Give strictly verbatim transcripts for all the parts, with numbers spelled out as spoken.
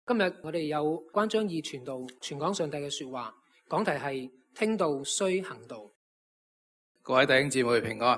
今日我哋有關張義傳道傳講上帝嘅說話，講題係聽道須行道。 各位弟兄姊妹平安。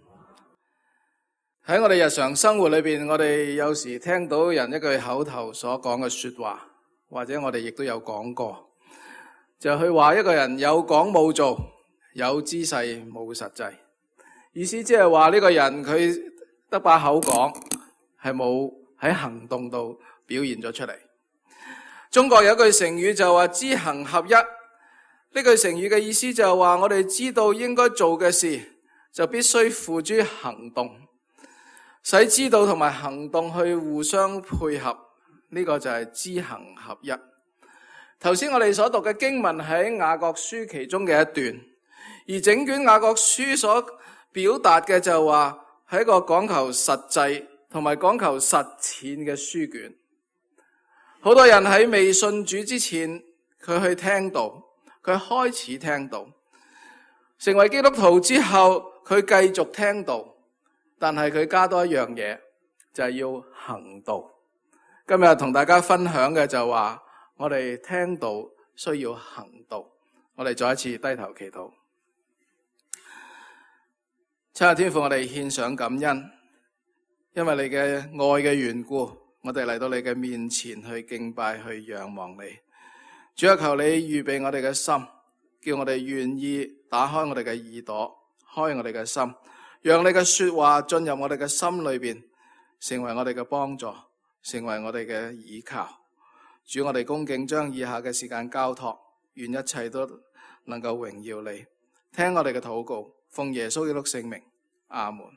喺我哋日常生活裏邊，我哋有時聽到人一句口頭所講嘅說話，或者我哋亦都有講過，就去話一個人有講冇做，有姿勢冇實際。意思即係話呢個人佢得把口講，係冇喺行動度表現咗出嚟。中國有句成語就話知行合一，呢句成語嘅意思就係話我哋知道應該做嘅事，就必須付諸行動，使知道同埋行動去互相配合，呢個就係知行合一。頭先我哋所讀嘅經文喺雅各書其中嘅一段，而整卷雅各書所表達嘅就話係一個講求實際同埋講求實踐嘅書卷。好多人喺未信主之前，佢去聽道，佢開始聽道，成為基督徒之後，佢繼續聽道，但係佢加多一樣嘢，就係要行道。今日同大家分享嘅就話，我哋聽道需要行道。我哋再一次低頭祈禱。親愛天父，我哋獻上感恩，因為你嘅愛嘅緣故，我哋嚟到你嘅面前去敬拜，去仰望你。主啊，求你預備我哋嘅心，叫我哋願意打開我哋嘅耳朵，開我哋嘅心，讓你嘅說話進入我哋嘅心裏邊，成為我哋嘅幫助，成為我哋嘅依靠。主，我哋恭敬將以下嘅時間交託，願一切都能夠榮耀你。聽我哋嘅禱告，奉耶穌基督聖名，阿門。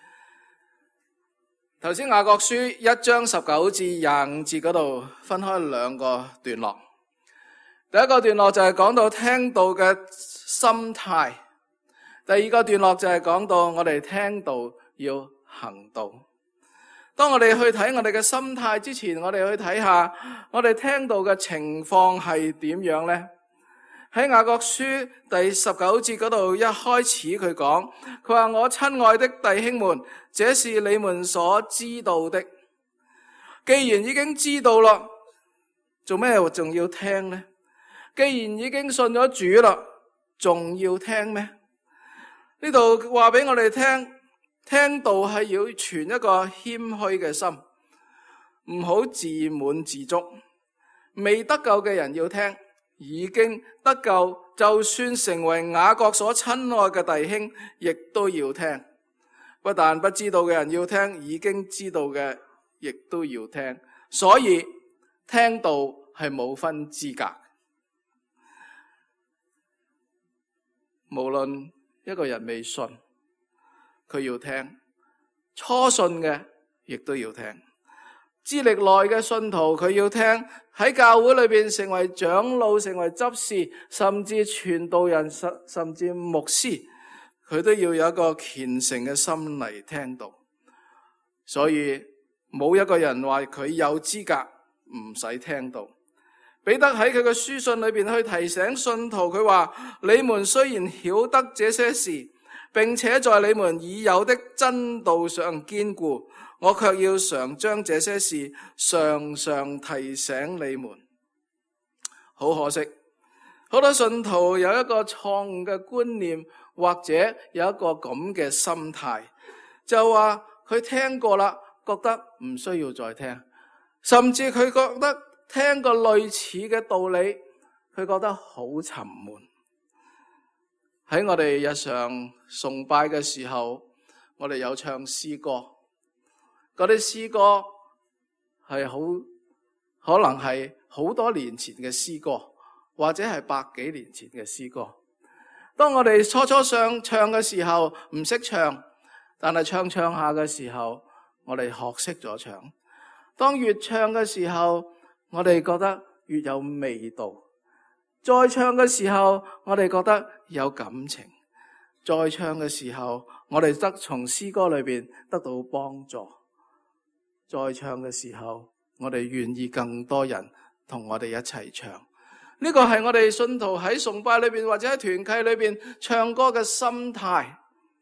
頭先雅各書一章十九至廿五節嗰度分開兩個段落。第一個段落就係講到聽道嘅心態，第二個段落就係講到我哋聽道要行道。當我哋去睇我哋嘅心態之前，我哋去睇下我哋聽道嘅情況係點樣呢？喺雅各書第十九節嗰度一開始佢講，佢話我親愛的弟兄們，這是你們所知道的。既然已經知道啦，做咩仲要聽呢？既然已經信咗主啦，仲要聽咩？呢度話俾我哋聽，聽道係要存一個謙虛嘅心，唔好自滿自足。未得救嘅人要聽，已經得救就算成為雅各所親愛嘅弟兄，亦都要聽。不但不知道嘅人要聽，已經知道嘅亦都要聽。所以聽道係冇分資格。無論一個人未信，佢要聽；初信嘅亦都要聽；資歷內嘅信徒佢要聽；喺教會裏邊成為長老、成為執事，甚至傳道人、甚至牧師，佢都要有一個虔誠嘅心嚟聽道。所以冇一個人話佢有資格唔使聽道。彼得喺佢嘅書信裏邊去提醒信徒，佢話：你們雖然曉得這些事，並且在你們已有的真道上堅固，我卻要常將這些事常常提醒你們。好可惜，好多信徒有一個錯誤嘅觀念，或者有一個咁嘅心態，就話佢聽過啦，覺得唔需要再聽，甚至佢覺得聽過類似嘅道理，佢覺得好沉悶。喺我哋日常崇拜嘅時候，我哋有唱詩歌，嗰啲詩歌係好可能係好多年前嘅詩歌，或者係百幾年前嘅詩歌。當我哋初初上唱嘅時候唔識唱，但係唱唱下嘅時候，我哋學識咗唱。當越唱嘅時候，我哋覺得越有味道。再唱嘅時候，我哋覺得有感情。再唱嘅時候，我哋得從詩歌裏邊得到幫助。再唱嘅時候，我哋願意更多人同我哋一齊唱。呢個係我哋信徒喺崇拜裏邊或者喺團契裏邊唱歌嘅心態。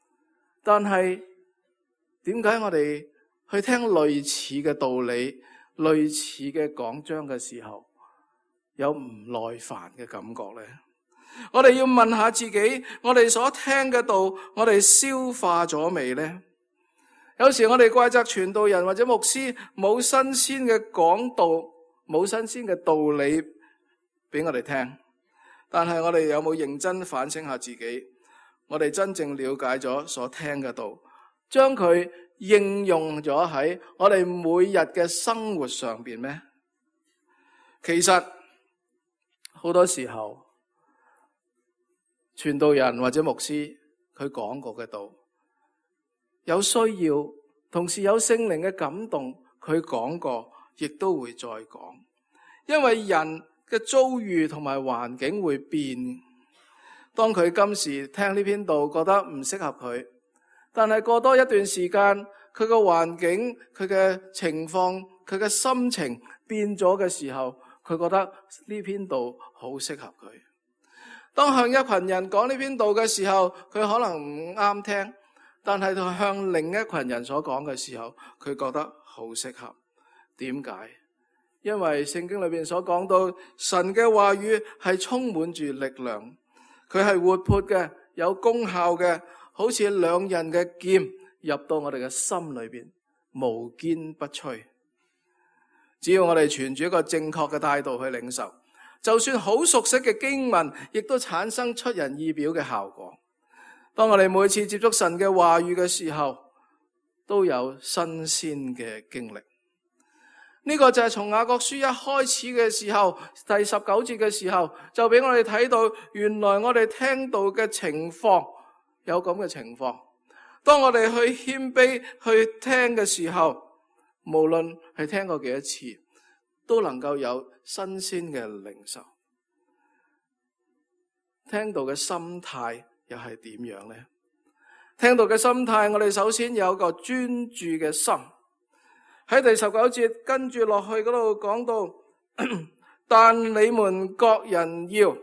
但係點解我哋去聽類似嘅道理， 類似嘅講章嘅時候，有唔耐煩嘅感覺呢？我哋要問下自己，我哋所聽嘅道，我哋消化咗未呢？有時我哋怪責傳道人或者牧師冇新鮮嘅講道，冇新鮮嘅道理俾我哋聽，但係我哋有冇認真反省下自己？我哋真正了解咗所聽嘅道，將佢應用咗喺我哋每日嘅生活上邊咩？其實好多時候，傳道人或者牧師佢講過嘅道，有需要，同時有聖靈嘅感動，佢講過，亦都會再講。因為人嘅遭遇同埋環境會變。當佢今時聽呢篇道覺得唔適合佢，但係過多一段時間，佢個環境、佢嘅情況、佢嘅心情變咗嘅時候，佢覺得呢篇道好適合佢。當向一群人講呢篇道嘅時候，佢可能唔啱聽，但係向另一群人所講嘅時候，佢覺得好適合。點解？因為聖經裏邊所講到，神嘅話語係充滿住力量，佢係活潑嘅，有功效嘅，好似兩刃嘅劍入到我哋嘅心裏邊，無堅不摧。只要我哋存住一個正確嘅態度去領受，就算好熟悉嘅經文，亦都產生出人意表嘅效果。當我哋每次接觸神嘅話語嘅時候，都有新鮮嘅經歷。呢個就係從雅各書一開始嘅時候，第十九節嘅時候，就俾我哋睇到，原來我哋聽到嘅情況有咁嘅情況。當我哋去謙卑去聽嘅時候，無論係聽過幾多次，都能夠有新鮮嘅領受。聽到嘅心態又係點樣呢？聽到嘅心態，我哋首先有個專注嘅心。喺第十九節跟住落去嗰度講到，但你們各人要，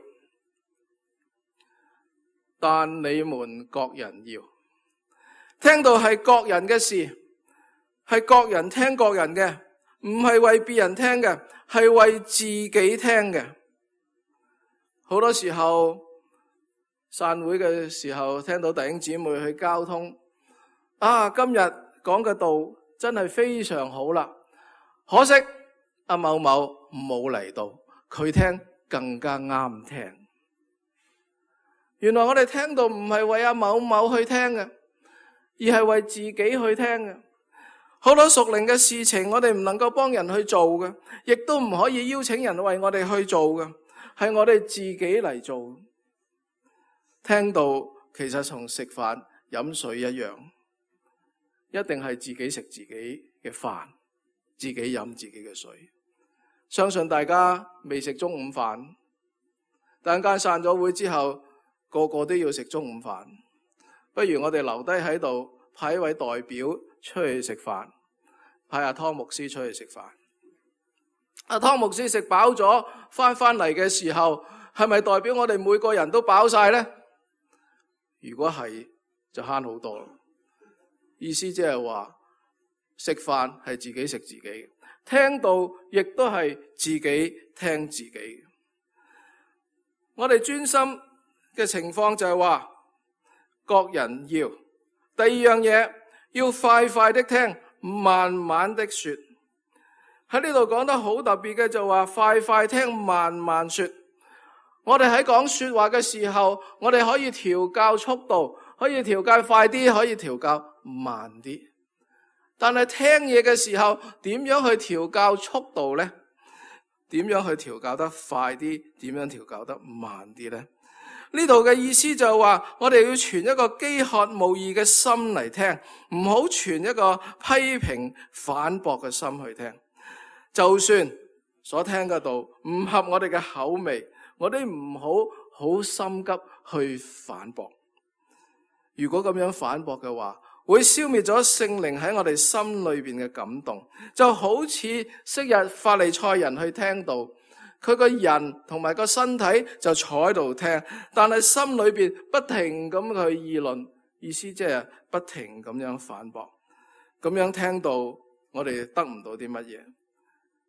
但你們各人要，聽到係各人嘅事，係各人聽各人嘅，唔係為別人聽嘅，係為自己聽嘅。好多時候散會嘅時候，聽到弟兄姊妹去交通，啊，今日講嘅道真係非常好啦，可惜阿某某冇嚟到，佢聽更加啱聽。原來我哋聽到唔係為阿某某去聽嘅，而係為自己去聽嘅。好多屬靈嘅事情，我哋唔能夠幫人去做嘅，亦都唔可以邀請人為我哋去做嘅，係我哋自己嚟做。聽到其實同食飯飲水一樣。一定係自己食自己嘅飯，自己飲自己嘅水。相信大家未食中午飯，等間散咗會之後，個個都要食中午飯。不如我哋留低喺度，派一位代表出去食飯，派阿湯牧師出去食飯。阿湯牧師食飽咗，翻翻嚟嘅時候，係咪代表我哋每個人都飽晒呢？如果係，就慳好多。意思即係話，食飯係自己食自己，聽道亦都係自己聽自己。我哋專心嘅情況就係話，各人要。第二樣嘢，要快快的聽，慢慢的說。喺呢度講得好特別嘅就話，快快聽，慢慢說。我哋喺講說話嘅時候，我哋可以調校速度，可以調校快啲，可以調校慢啲。但係聽嘢嘅時候，點樣去調校速度呢？點樣去調校得快啲？點樣調校得慢啲呢？呢度嘅意思就係話，我哋要存一個飢渴慕義嘅心嚟聽，唔好存一個批評反駁嘅心去聽。就算所聽嘅道唔合我哋嘅口味，我哋唔好好心急去反駁。如果咁樣反駁嘅話，會消滅咗聖靈喺我哋心裏邊嘅感動。就好似昔日法利賽人去聽道，佢個人同埋個身體就坐喺度聽，但係心裏邊不停咁去議論，意思即係不停咁樣反駁。咁樣聽道，我哋得唔到啲乜嘢？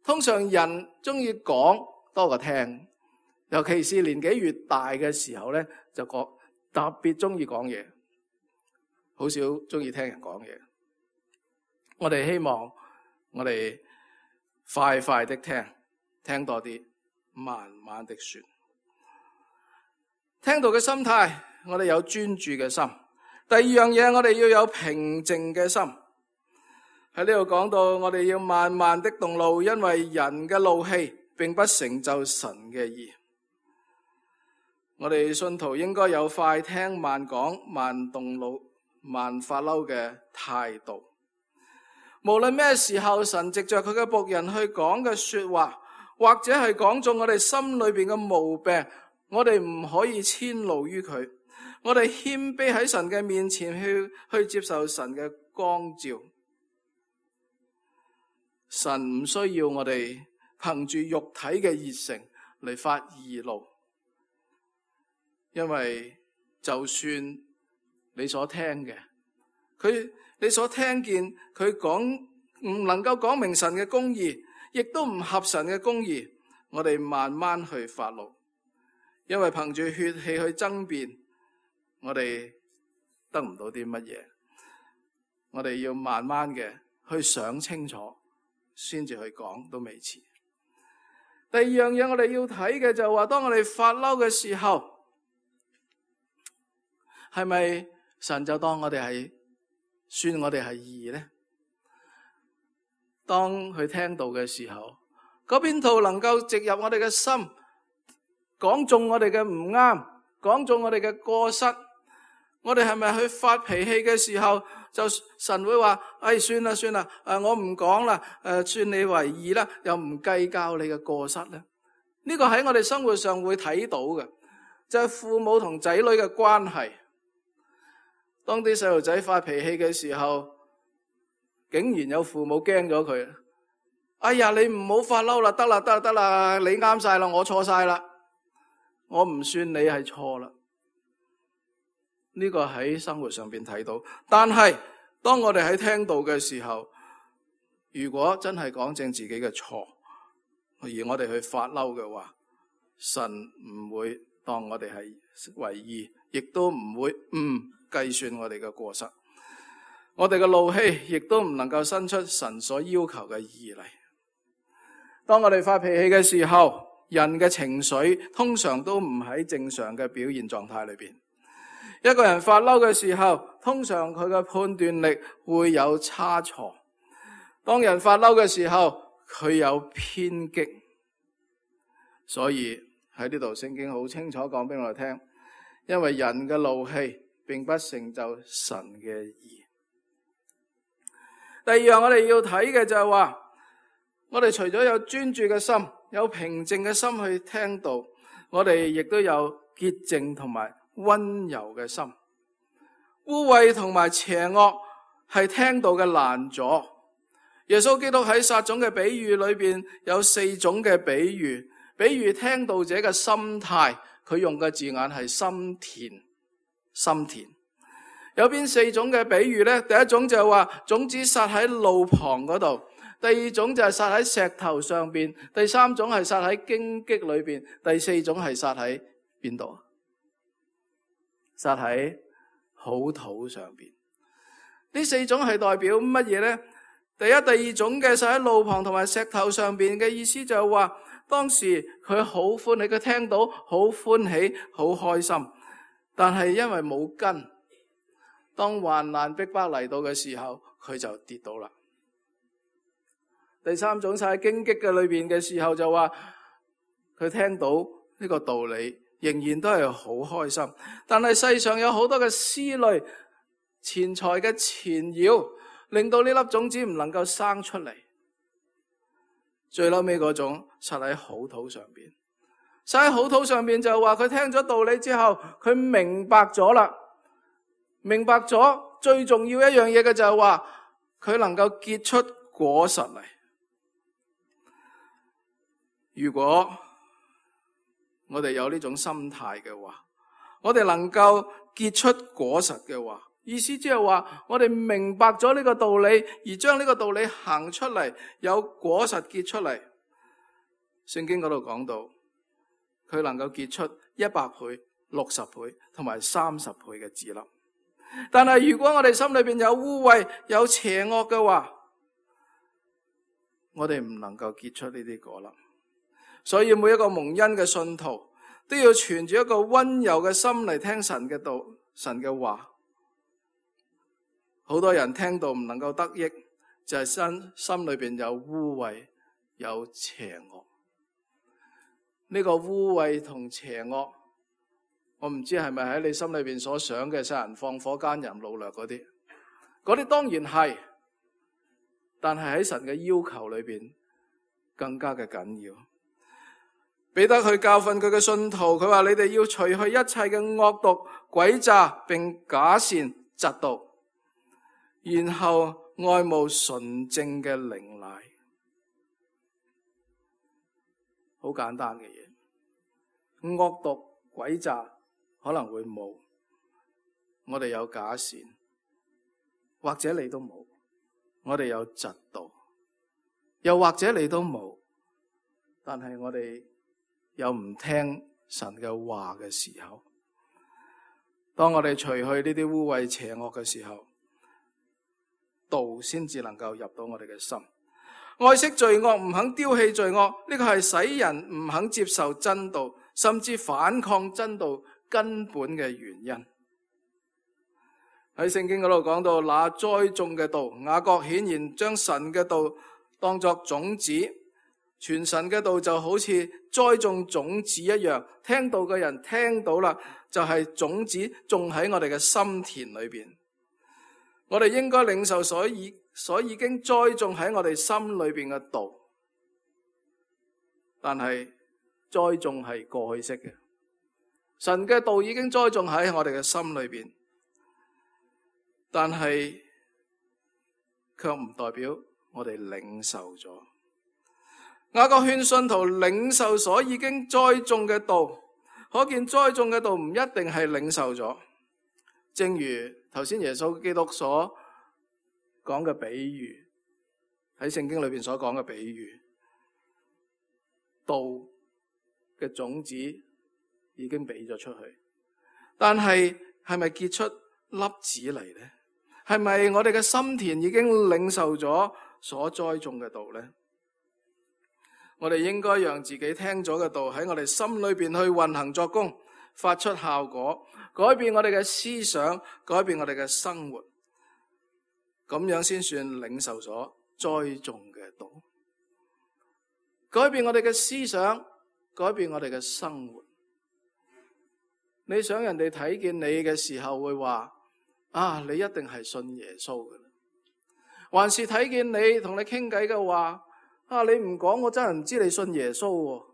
通常人中意講多過聽，尤其是年紀越大嘅時候咧，就講特別中意講嘢，好少中意聽人講嘢。我哋希望我哋快快的聽，聽多啲，慢慢的說。聽到嘅心態，我哋有專注嘅心。第二樣嘢，我哋要有平靜嘅心。喺呢度講到，我哋要慢慢的動怒，因為人嘅怒氣並不成就神嘅義。我哋信徒應該有快聽、慢講、慢動怒、慢發嬲嘅態度。無論咩時候，神藉着佢嘅僕人去講嘅說話，或者係講中我哋心裏邊嘅毛病，我哋唔可以遷怒於佢。我哋謙卑喺神嘅面前去去接受神嘅光照。神唔需要我哋憑住肉體嘅熱誠嚟發義怒，因為就算你所聽嘅，佢你所聽見佢講唔能夠講明神嘅公義，亦都唔合神嘅公義，我哋慢慢去發怒，因為憑住血氣去爭辯，我哋得唔到啲乜嘢。我哋要慢慢嘅去想清楚，先至去講都未遲。第二樣嘢我哋要睇嘅就係話，當我哋發嬲嘅時候，係咪神就當我哋係算我哋係義呢？當佢聽到嘅時候，嗰邊度能夠植入我哋嘅心，講中我哋嘅唔啱，講中我哋嘅過失，我哋係咪去發脾氣嘅時候，就神會話：哎，算啦算啦，誒，我唔講啦，誒，算你為義啦，又唔計較你嘅過失咧？呢個喺我哋生活上會睇到嘅，就係父母同仔女嘅關係。當啲細路仔發脾氣嘅時候，竟然有父母驚咗佢。哎呀，你唔好發嬲啦，得啦得啦得啦，你啱晒啦，我錯晒啦，我唔算你係錯啦。呢個喺生活上邊睇到，但係當我哋喺聽到嘅時候，如果真係講正自己嘅錯，而我哋去發嬲嘅話，神唔會當我哋係為義，亦都唔會唔計算我哋嘅過失。我哋嘅怒氣亦都唔能夠生出神所要求嘅義嚟。當我哋發脾氣嘅時候，人嘅情緒通常都唔喺正常嘅表現狀態裏邊。一個人發嬲嘅時候，通常佢嘅判斷力會有差錯。當人發嬲嘅時候，佢有偏激。所以喺呢度聖經好清楚講俾我哋聽，因為人嘅怒氣並不成就神嘅義。第二樣我哋要睇嘅就係話，我哋除咗有專注嘅心，有平靜嘅心去聽道，我哋亦都有潔淨同埋溫柔嘅心。污穢同埋邪惡係聽道嘅攔阻。耶穌基督喺撒種嘅比喻裏邊有四種嘅比喻，比喻聽道者嘅心態，佢用嘅字眼係心田，心田。有邊四種嘅比喻呢？第一種就係話種子撒喺路旁嗰度，第二種就係撒喺石頭上邊，第三種係撒喺荊棘裏邊，第四種係撒喺邊度？撒喺好土上邊。呢四種係代表乜嘢呢？第一、第二種嘅撒喺路旁同埋石頭上邊嘅意思就係話，當時佢好歡喜，佢聽到好歡喜、好開心，但係因為冇根，當患難逼迫嚟到嘅時候，佢就跌倒啦。第三種撒喺荊棘嘅裏邊嘅時候就話，佢聽到呢個道理，仍然都係好開心，但係世上有好多嘅思慮、錢財嘅纏繞，令到呢粒種子唔能夠生出嚟。最後尾嗰種撒喺好土上邊，撒喺好土上邊就話佢聽咗道理之後，佢明白咗啦，明白咗最重要一樣嘢嘅就係話，佢能夠結出果實嚟。如果我哋有呢種心態嘅話，我哋能夠結出果實嘅話，意思即係話我哋明白咗呢個道理，而將呢個道理行出嚟，有果實結出嚟， 聖經嗰度講到，佢能夠結出一百倍、六十倍同埋三十倍嘅子粒。但係如果我哋心裏邊有污穢、有邪惡嘅話，我哋唔能夠結出呢啲果粒。所以每一個蒙恩嘅信徒都要存住一個溫柔嘅心嚟聽神嘅道、神嘅話。好多人聽到唔能夠得益，就係心心裏邊有污穢、有邪惡。呢個污穢同邪惡，我唔知係咪喺你心裏邊所想嘅殺人放火奸淫擄掠嗰啲，嗰啲當然係，但係喺神嘅要求裏邊更加嘅緊要。彼得去教訓佢嘅信徒，佢話你哋要除去一切嘅惡毒、詭詐並假善、嫉妒，然後愛慕純正嘅靈奶。好簡單嘅嘢，惡毒、詭詐可能會冇，我哋有假善，或者你都冇，我哋有嫉妒，又或者你都冇，但係我哋有唔聽神嘅話嘅時候，當我哋除去呢啲污穢邪惡嘅時候，道先至能夠入到我哋嘅心。愛惜罪惡，唔肯丟棄罪惡，呢個係使人唔肯接受真道，甚至反抗真道根本嘅原因。喺聖經嗰度講到，那栽種嘅道，雅各顯然將神嘅道當作種子，傳神嘅道就好似栽種種子一樣，聽到嘅人聽到啦，就係種子種喺我哋嘅心田裏邊。我哋應該領受所以所已經栽種喺我哋心裏邊嘅道，但係栽種係過去式嘅，神嘅道已經栽種喺我哋嘅心裏邊，但係卻唔代表我哋領受咗。雅各勸信徒領受所已經栽種嘅道，可見栽種嘅道唔一定係領受咗。正如頭先耶穌基督所講嘅比喻，喺聖經裏邊所講嘅比喻，道嘅種子已經俾咗出去，但係係咪結出粒子嚟呢？係咪我哋嘅心田已經領受咗所栽種嘅道呢？我哋應該讓自己聽咗嘅道喺我哋心裏邊去運行作工，發出效果，改變我哋嘅思想，改變我哋嘅生活，咁樣先算領受咗栽種嘅道。改變我哋嘅思想，改變我哋嘅生活。你想人哋睇見你嘅時候會話啊，你一定係信耶穌嘅，還是睇見你同你傾偈嘅話啊，你唔講我真係唔知你信耶穌喎。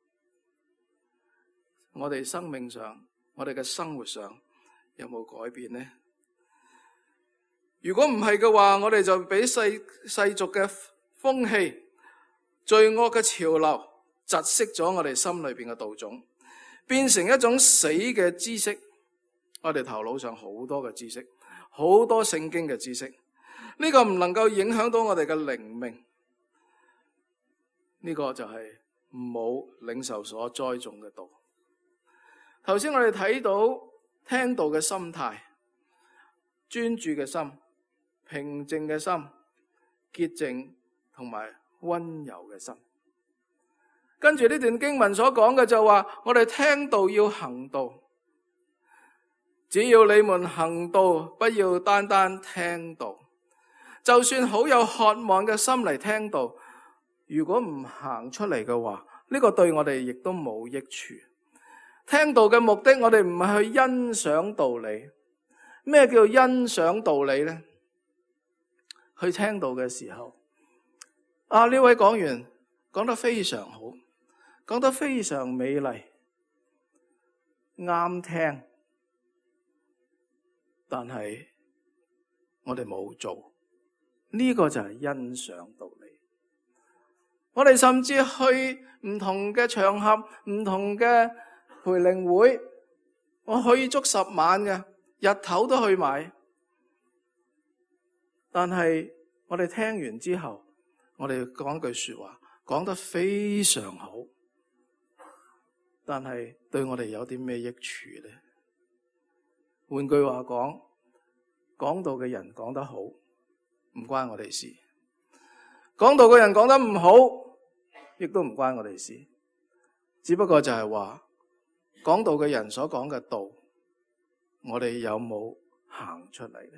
我哋生命上，我哋嘅生活上有冇改變呢？如果唔係嘅話，我哋就俾世世俗嘅風氣、罪惡嘅潮流窒息咗我哋心裏邊嘅道種，變成一種死嘅知識。我哋頭腦上好多嘅知識，好多聖經嘅知識，呢個唔能夠影響到我哋嘅靈命。呢個就係唔好領受所栽種嘅道。頭先我哋睇到聽道嘅心態，專注嘅心，平靜嘅心，潔淨同埋溫柔嘅心。跟住呢段經文所講嘅就話，我哋聽道要行道。只要你們行道，不要單單聽道。就算好有渴望嘅心嚟聽道，如果唔行出嚟嘅話，呢個對我哋亦都冇益處。聽道嘅目的，我哋唔係去欣賞道理。咩叫欣賞道理呢？去聽道嘅時候，啊，呢位講員講得非常好，講得非常美麗，啱聽，但係我哋冇做，呢個就係欣賞道理。我哋甚至去唔同嘅場合，唔同嘅培靈會，我去足十晚嘅，日頭都去埋。但係我哋聽完之後，我哋講句說話， 講得非常好，但係對我哋有啲咩益處呢？換句話講，講道嘅人講得好，唔關我哋事；講道嘅人講得唔好，亦都唔關我哋事。只不過就係話，講道嘅人所講嘅道，我哋有冇行出嚟呢？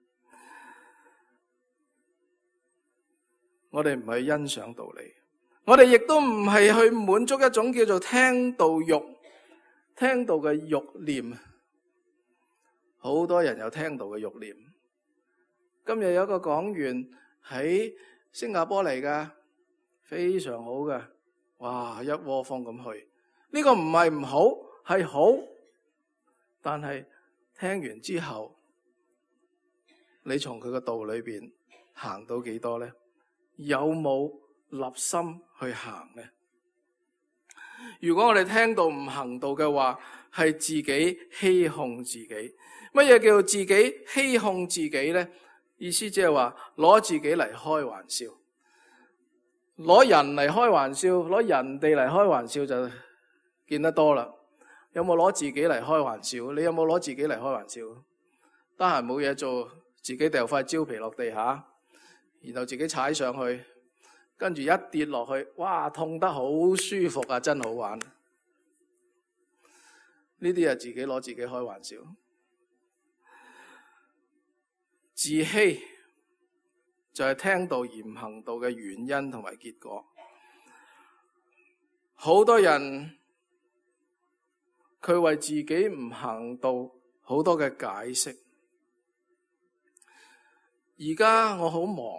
我哋唔係欣賞道理，我哋亦都唔係去滿足一種叫做聽道欲、聽道嘅欲念。好多人有聽道嘅欲念。今日有一個講員喺新加坡嚟㗎，非常好嘅，哇，一窩蜂咁去。呢個唔係唔好，係好，但係聽完之後，你從佢嘅道裏邊行到幾多呢？有冇立心去行呢？如果我哋聽道唔行道嘅話，係自己欺哄自己。乜嘢叫做自己欺哄自己呢？意思即係話攞自己嚟開玩笑，攞人嚟開玩笑，攞人哋嚟開玩笑就見得多啦。有冇攞自己嚟開玩笑？你有冇攞自己嚟開玩笑？得閒冇嘢做，自己掉塊蕉皮落地下，然後自己踩上去，跟住一跌落去，哇，痛得好舒服啊，真好玩。呢啲係自己攞自己開玩笑。自欺就係聽道而唔行道嘅原因同埋結果。好多人佢為自己唔行道好多嘅解釋。而家我好忙，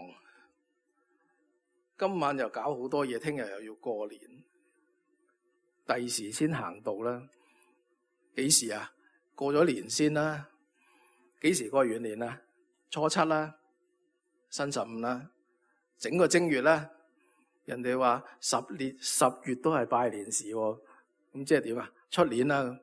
今晚又搞好多嘢，聽日又要過年，第時先行道啦。幾時啊？過咗年先啦。幾時過完年啊？初七啦，新十五啦，整個正月啦。人哋話十年十月都係拜年時，咁即係點啊？出年啦。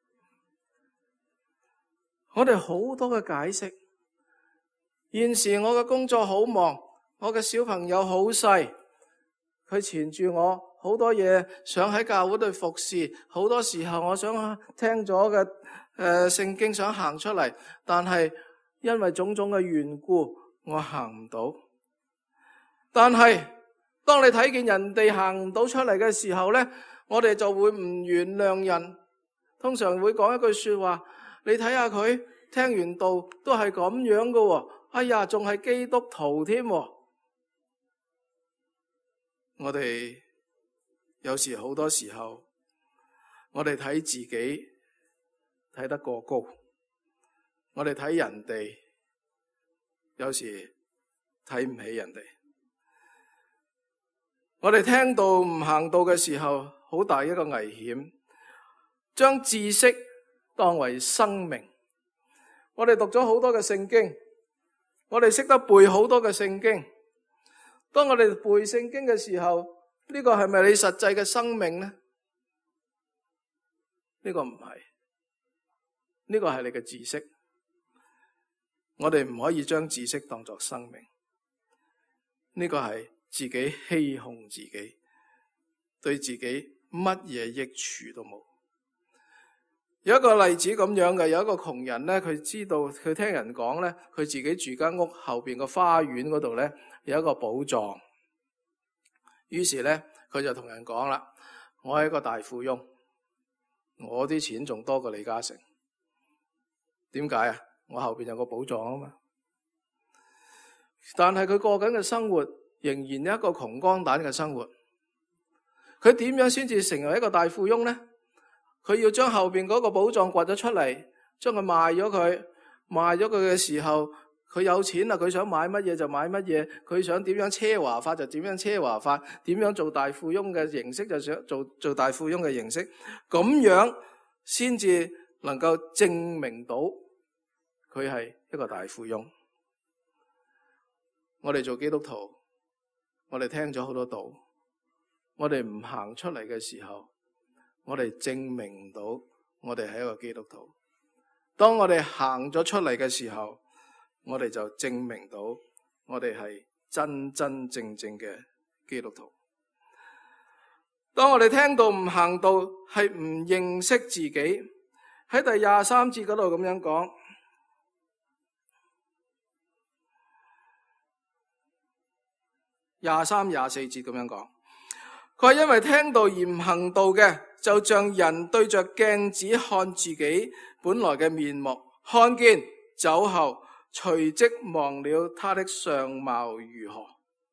我哋好多嘅解釋。現時我嘅工作好忙，我嘅小朋友好細，佢纏住我好多嘢，想喺教會度服侍。好多時候我想聽咗嘅誒聖經想行出嚟，但係因為種種嘅緣故，我行唔到。但係當你睇見人哋行唔到出嚟嘅時候呢，我哋就會唔原諒人。通常會講一句說話，你睇下佢聽完道都係咁樣噶喎，哎呀，仲係基督徒添。我哋有時好多時候，我哋睇自己睇得過高。我哋睇人哋，有時睇唔起人哋。我哋聽道唔行道嘅時候，好大一個危險，將知識當為生命。我哋讀咗好多嘅聖經，我哋識得背好多嘅聖經。當我哋背聖經嘅時候，呢個係咪你實際嘅生命呢？呢個唔係，呢個係你嘅知識。我哋唔可以將知識當作生命，呢個係自己欺哄自己，對自己乜嘢益處都冇。有一個例子咁樣嘅，有一個窮人呢，佢知道佢聽人講呢，佢自己住間屋後邊個花園嗰度呢，有一個寶藏。於是呢，佢就同人講啦：我係一個大富翁，我啲錢仲多過李嘉誠。點解啊？我後邊有個寶藏啊嘛。但係佢過緊嘅生活仍然一個窮光蛋嘅生活。佢點樣先至成為一個大富翁呢？佢要將後邊嗰個寶藏掘咗出嚟，將佢賣咗佢。賣咗佢嘅時候，佢有錢啦，佢想買乜嘢就買乜嘢，佢想點樣奢華法就點樣奢華法，點樣做大富翁嘅形式就想做做大富翁嘅形式。咁樣先至能夠證明到佢係一個大富翁。我哋做基督徒，我哋聽咗好多道，我哋唔行出嚟嘅時候，我哋證明唔到我哋係一個基督徒。當我哋行咗出嚟嘅時候，我哋就證明到我哋係真真正正嘅基督徒。 當我哋聽道唔行道，係唔認識自己。喺第廿三節嗰度咁樣講，廿三、廿四節咁樣講，佢話因為聽道而唔行道嘅，就像人對着鏡子看自己本來嘅面目，看見走後，隨即忘了他的相貌如何。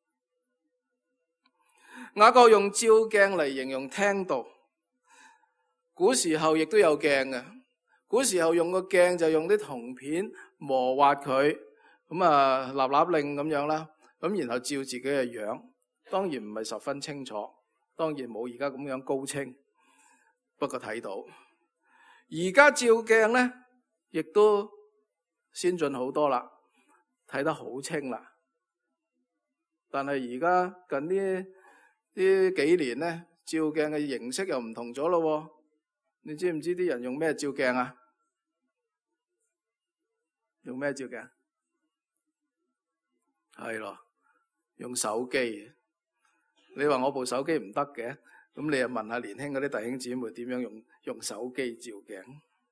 雅各用照鏡嚟形容聽道。古時候亦都有鏡嘅，古時候用個鏡就用啲銅片磨滑佢，咁啊立立令咁樣啦，咁然後照自己嘅樣，當然唔係十分清楚，當然冇而家咁樣高清，不過睇到。而家照鏡呢，亦都先進好多啦，睇得好清啦。但係而家近呢呢幾年呢，照鏡嘅形式又唔同咗咯。你知唔知啲人用咩照鏡啊？用咩照鏡？係咯，用手機。你話我部手機唔得嘅，咁你又問下年輕嗰啲弟兄姊妹點樣用用手機照鏡？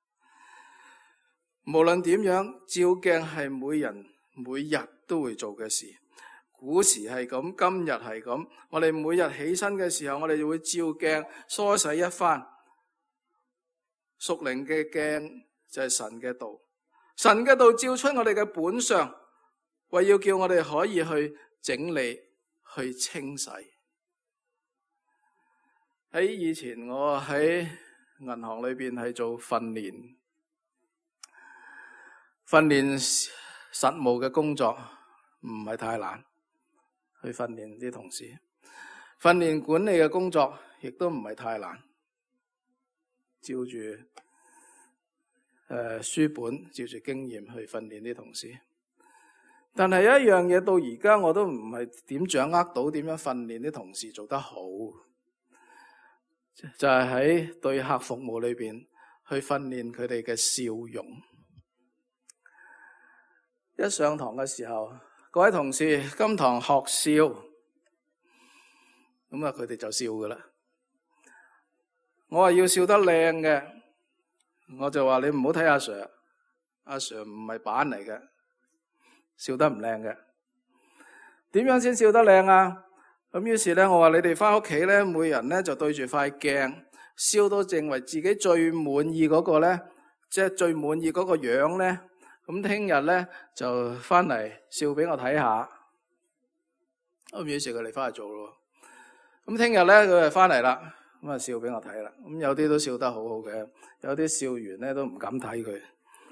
無論點樣，照鏡係每人每日都會做嘅事。古時係咁，今日係咁。我哋每日起身嘅時候，我哋就會照鏡梳洗一番。屬靈嘅鏡就係神嘅道，神嘅道照出我哋嘅本相，為要叫我哋可以去整理、去清洗。喺以前我喺銀行裏邊係做訓練，訓練實務嘅工作唔係太難，去訓練啲同事。訓練管理嘅工作亦都唔係太難，照住誒、呃、書本，照住經驗去訓練啲同事。但係有一樣嘢到而家我都唔係點掌握到點樣訓練啲同事做得好，就係、是、喺對客服務裏邊去訓練佢哋嘅笑容。一上堂嘅時候，各位同事今堂學笑，咁啊佢哋就笑噶啦。我話要笑得靚嘅，我就話你唔好睇阿 Sir， 阿 Sir 唔係板嚟嘅，笑得唔靚嘅。點樣先笑得靚啊？咁於是咧，我話你哋翻屋企咧，每人咧就對住塊鏡，笑到認為自己最滿意嗰個咧，即係最滿意嗰個樣咧。咁聽日咧就翻嚟笑俾我睇下。咁於是佢哋翻去做咯。咁聽日咧佢就翻嚟啦，咁啊笑俾我睇啦。咁有啲都笑得好好嘅，有啲笑完咧都唔敢睇佢。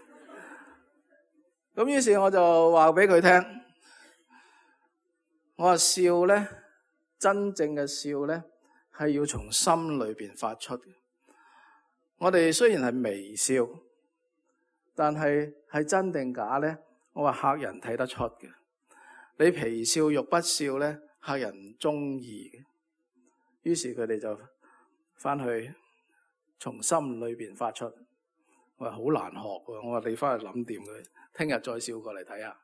咁於是我就話俾佢聽，我話笑咧，真正嘅笑咧係要從心裏邊發出嘅。我哋雖然係微笑，但係係真定假咧？我話客人睇得出嘅。你皮笑肉不笑咧，客人唔中意嘅。於是佢哋就翻去從心裏邊發出。我話好難學喎，我話你翻去諗掂佢，聽日再笑過嚟睇下。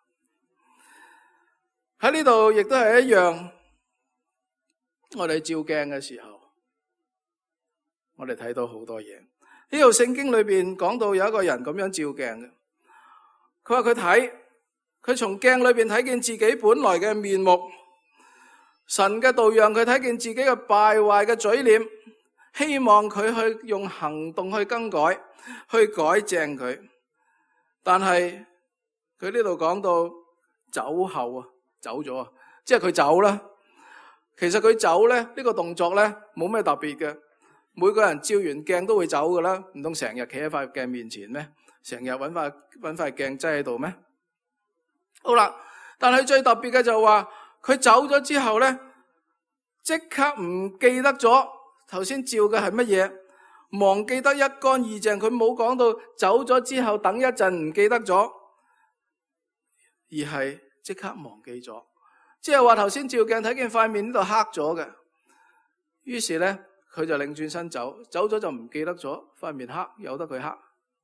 喺呢度亦都係一樣，我哋照鏡嘅時候，我哋睇到好多嘢。呢度聖經裏邊講到有一個人咁樣照鏡嘅，佢話佢睇，佢從鏡裏邊睇見自己本來嘅面目，神嘅道讓佢睇見自己嘅敗壞嘅嘴臉，希望佢去用行動去更改，去改正佢。但係佢呢度講到走後啊，走咗啊，即係佢走啦。其實佢走咧，呢個動作咧冇咩特別嘅。每個人照完鏡都會走噶啦，唔通成日企喺塊鏡面前咩？成日揾塊揾塊鏡擠喺度咩？好啦，但係最特別嘅就話佢走咗之後咧，即刻唔記得咗頭先照嘅係乜嘢，忘記得一乾二淨。佢冇講到走咗之後等一陣唔記得咗，而係即刻忘記咗。即係話頭先照鏡睇見塊面呢度黑咗嘅，於是咧。佢就擰轉身走，走咗就唔記得咗，塊面黑，由得佢黑。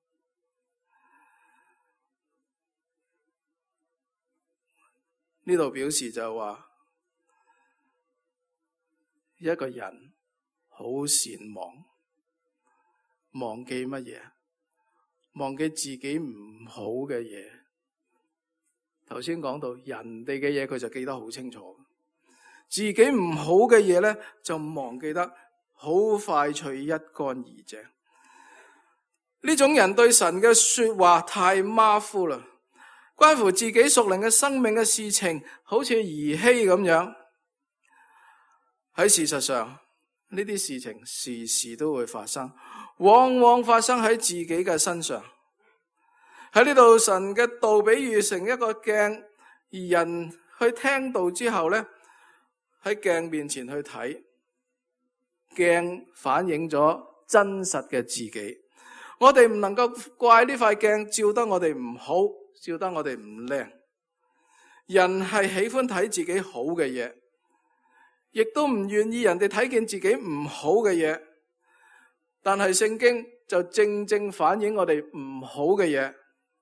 呢度表示就係話，一個人好善忘，忘記乜嘢？忘記自己唔好嘅嘢。頭先講到人哋嘅嘢，佢就記得好清楚，自己唔好嘅嘢咧就忘記得好快脆，一乾二淨。呢種人對神嘅說話太馬虎啦，關乎自己屬靈嘅生命嘅事情，好似兒戲咁樣。喺事實上，呢啲事情時時都會發生，往往發生喺自己嘅身上。喺呢度，神嘅道比喻成一個鏡，而人去聽道之後呢，喺鏡面前去睇，鏡反映咗真實嘅自己。我哋唔能夠怪呢塊鏡照得我哋唔好，照得我哋唔靚。人係喜歡睇自己好嘅嘢，亦都唔願意人哋睇見自己唔好嘅嘢。但係聖經就正正反映我哋唔好嘅嘢。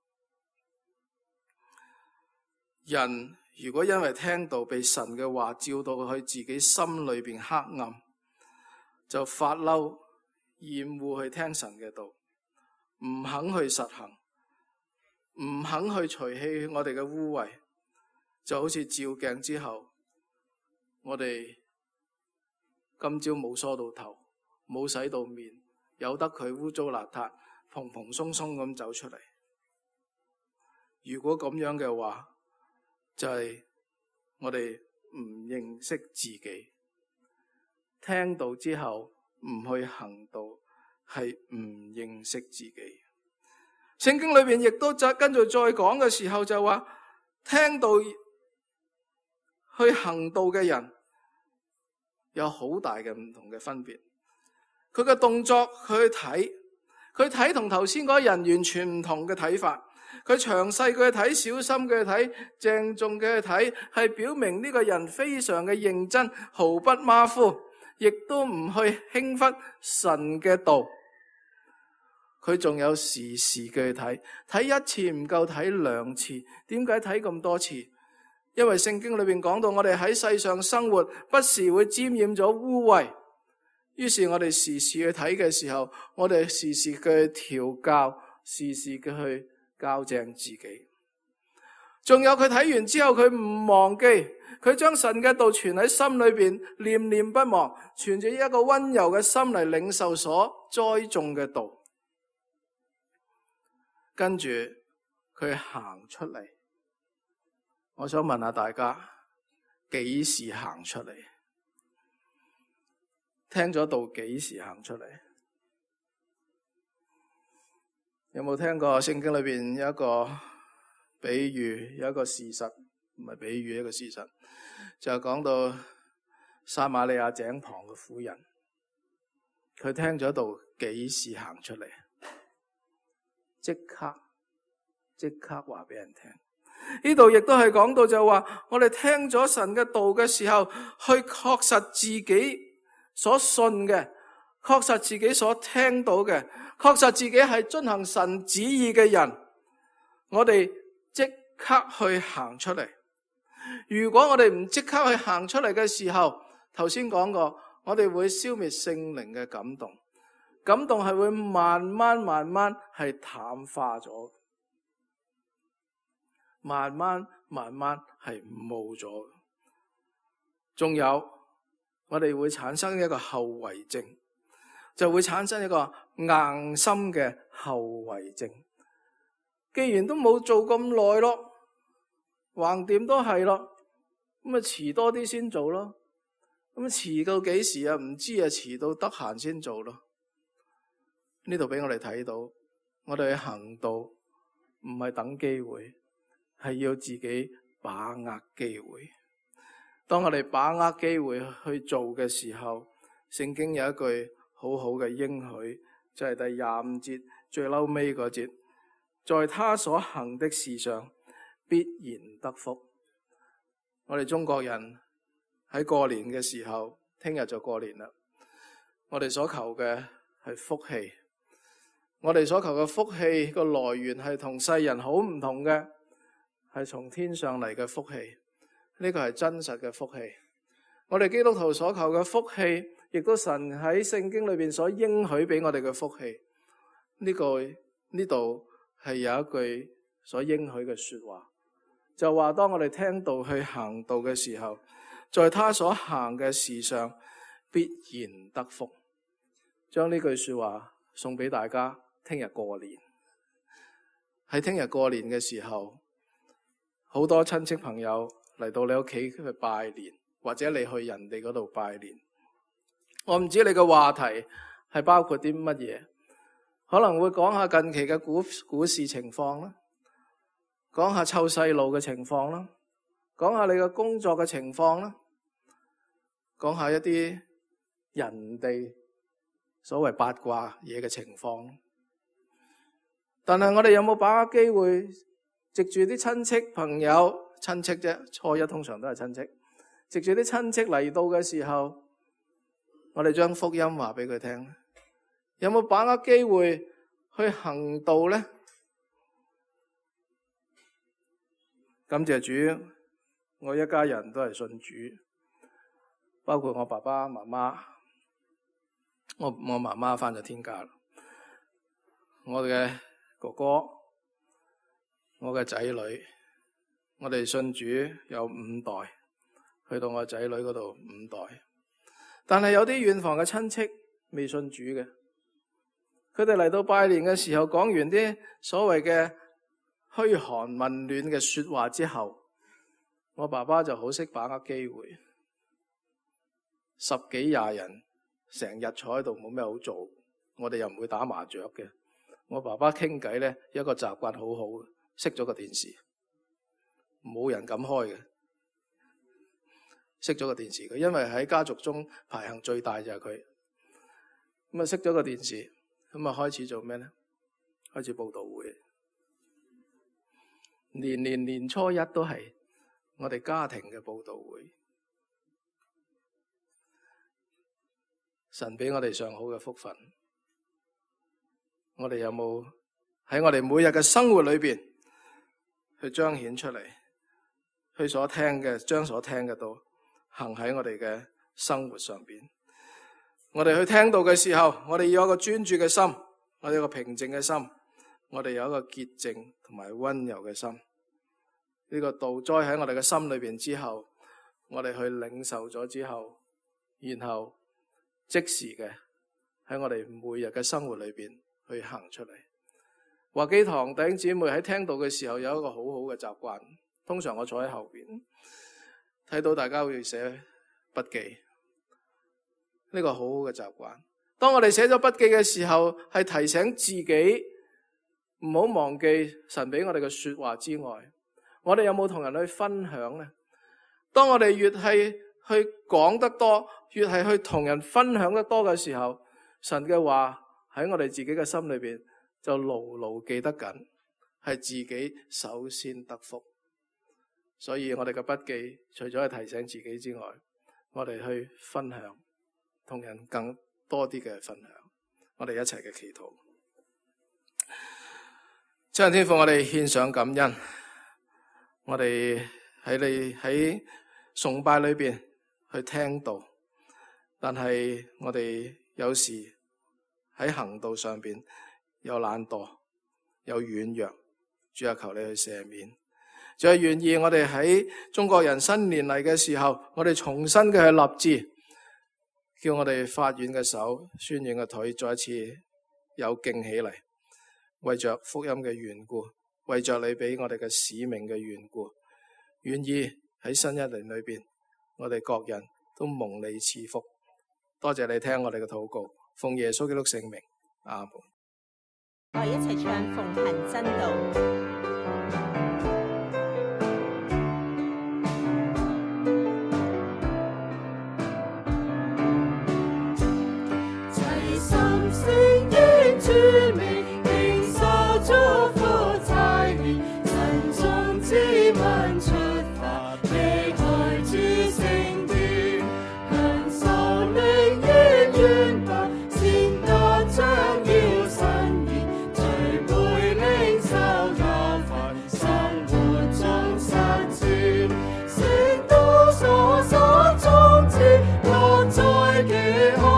人如果因為聽到被神嘅話照到去自己心裏邊黑暗，就發嬲厭惡去聽神嘅道，唔肯去實行，唔肯去除去我哋嘅污穢，就好似照鏡之後，我哋今朝冇梳到頭，冇洗到面，由得佢污糟邋遢，蓬蓬鬆鬆咁走出嚟。如果咁樣嘅話，就係我哋唔認識自己，聽到之後唔去行道，係唔認識自己。聖經裏邊亦都再跟住再講嘅時候就話，聽到去行道嘅人有好大嘅唔同嘅分別。佢嘅動作，佢去睇，佢睇同頭先嗰人完全唔同嘅睇法。佢詳細佢去睇，小心佢去睇，鄭重佢去睇，係表明呢個人非常嘅認真，毫不馬虎，亦都唔去輕忽神嘅道。佢仲有時時嘅去睇，睇一次唔夠，睇兩次。點解睇咁多次？因為聖經裏邊講到，我哋喺世上生活，不時會沾染咗污穢。於是我哋時時去睇嘅時候，我哋時時嘅去調教，時時嘅去校正自己。仲有佢睇完之後，佢唔忘記，佢將神嘅道存喺心裏邊，念念不忘，存住一個溫柔嘅心嚟領受所栽種嘅道。跟住佢行出嚟，我想問下大家，幾時行出嚟？聽咗道幾時行出嚟？有冇聽過聖經裏邊有一個比喻，有一個事實，唔係比喻，一個事實，就係講到撒瑪利亞井旁嘅婦人，佢聽咗道幾時行出嚟？即刻即刻話俾人聽。呢度亦都係講到就話，我哋聽咗神嘅道嘅時候，去確實自己所信嘅，確實自己所聽到嘅，確實自己係遵行神旨意嘅人，我哋即刻去行出嚟。如果我哋唔即刻去行出嚟嘅時候，頭先講過，我哋會消滅聖靈嘅感動，感動係會慢慢慢慢係淡化咗，慢慢慢慢係冇咗。仲有，我哋會產生一個後遺症，就會產生一個硬心嘅後遺症。既然都冇做咁耐咯，橫掂都係咯，咁咪遲多啲先做咯。咁遲到幾時啊？唔知啊，遲到得閒先做咯。呢度俾我哋睇到，我哋去行道唔係等機會，係要自己把握機會。當我哋把握機會去做嘅時候，聖經有一句好好嘅應許，就係第廿五節最嬲尾嗰節，在他所行的事上必然得福。我哋中國人喺過年嘅時候，聽日就過年啦。我哋所求嘅係福氣，我哋所求嘅福氣個來源係同世人好唔同嘅，係從天上嚟嘅福氣。呢個係真實嘅福氣。我哋基督徒所求嘅福氣， 亦都神喺聖經裏邊所應許俾我哋嘅福氣。呢個呢度係有一句所應許嘅說話，就話當我哋聽道去行道嘅時候，在他所行嘅事上必然得福。將呢句說話送俾大家，聽日過年。喺聽日過年嘅時候，好多親戚朋友嚟到你屋企去拜年，或者你去人哋嗰度拜年。我唔知你嘅話題係包括啲乜嘢，可能會講下近期嘅股股市情況啦，講下湊細路嘅情況啦，講下你嘅工作嘅情況啦，講下一啲人哋所謂八卦嘢嘅情況。但係我哋有冇把握機會，藉住啲親戚朋友，親戚啫，初一通常都係親戚，藉住啲親戚嚟到嘅時候，我哋將福音話俾佢聽，有冇把握機會去行道呢？感謝主，我一家人都係信主，包括我爸爸媽媽。我我媽媽返咗天家啦，我嘅哥哥，我嘅仔女，我哋信主有五代，去到我仔女嗰度五代。但係有啲遠房嘅親戚未信主嘅，佢哋嚟到拜年嘅時候，講完啲所謂嘅噓寒問暖嘅說話之後，我爸爸就好識把握機會，十幾廿人成日坐喺度冇咩好做，我哋又唔會打麻雀嘅。我爸爸傾偈咧，一個習慣好好嘅，熄咗個電視，冇人敢開嘅，熄咗個電視嘅，因為喺家族中排行最大就係佢。咁啊熄咗個電視，咁啊開始做咩咧？開始佈道會，年年年初一都係我哋家庭嘅佈道會。神俾我哋上好嘅福分，我哋有冇喺我哋每日嘅生活裏邊去彰顯出嚟，去所聽嘅，將所聽嘅道行喺我哋嘅生活上邊。我哋去聽道嘅時候，我哋要有一個專注嘅心，我哋有一個平靜嘅心，我哋有一個潔淨同埋溫柔嘅心。呢個道栽喺我哋嘅心裏邊之後，我哋去領受咗之後，然後即時嘅喺我哋每日嘅生活裏邊去行出嚟。華基堂弟兄姊妹喺聽道嘅時候有一個好好嘅習慣，通常我坐喺後邊睇到大家會寫筆記，呢個好好嘅習慣。當我哋寫咗筆記嘅時候，係提醒自己唔好忘記神俾我哋嘅說話之外，我哋有冇同人去分享呢？當我哋越係去講得多，越係去同人分享得多嘅時候，神嘅話喺我哋自己嘅心裏邊就牢牢記得緊，係自己首先得福。所以我哋嘅筆記除咗係提醒自己之外，我哋去分享，同人更多啲嘅分享。我哋一齊嘅祈禱。親愛天父，我哋獻上感恩，我哋喺你喺崇拜裏邊去聽道，但係我哋有時喺行道上邊有懶惰，有軟弱，主啊，求你去赦免。就係願意我哋喺中國人新年嚟嘅時候，我哋重新嘅去立志，叫我哋發軟嘅手、酸軟嘅腿再一次有勁起嚟，為着福音嘅緣故，為着你俾我哋嘅使命嘅緣故，願意喺新一年裏邊，我哋各人都蒙你賜福。多謝你聽我哋嘅禱告，奉耶穌基督聖名，阿門。 我哋一齊唱奉行真道。 落在幾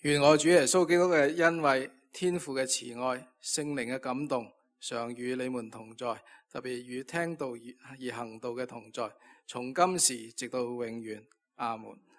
願我主耶穌基督嘅恩惠、天父嘅慈愛、聖靈嘅感動，常與你們同在，特別與聽道而行道嘅同在，從今時直到永遠。阿門。